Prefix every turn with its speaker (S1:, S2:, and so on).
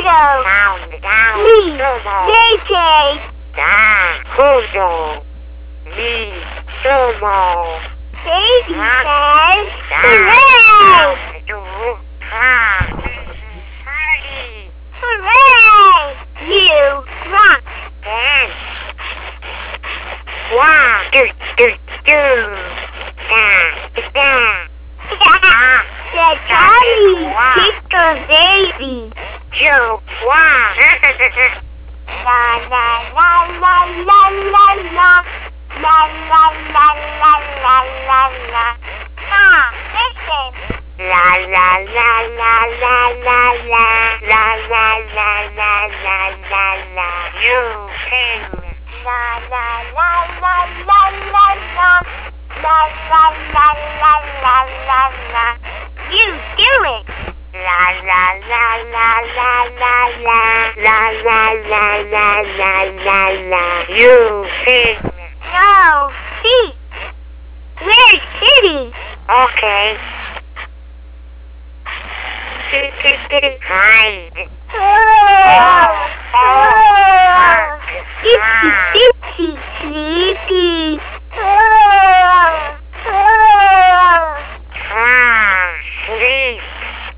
S1: Poodle.
S2: Down.
S1: Me.
S2: Sumo.
S1: JJ.
S2: Down. Poodle. Me. Sumo.
S1: Baby says,
S2: Down.
S1: hooray!
S2: Do. Ha. Party.
S1: Hooray! You rock.
S2: Dance. Wow. Do. Da.
S1: The Johnny Tickle Baby.
S2: Joe. Wow.
S1: La la la la la la la. La la la la la la la. Ah, listen.
S2: La la la la la la la la la la la la la la. You sing.
S1: La la la la la la la. La la la la la la la. You do it.
S2: La la la la la la la la la la la la la la. You sing.
S1: No, feet. Where's Kitty?
S2: Okay. Hide.
S1: Oh, oh, itsy bitsy tree.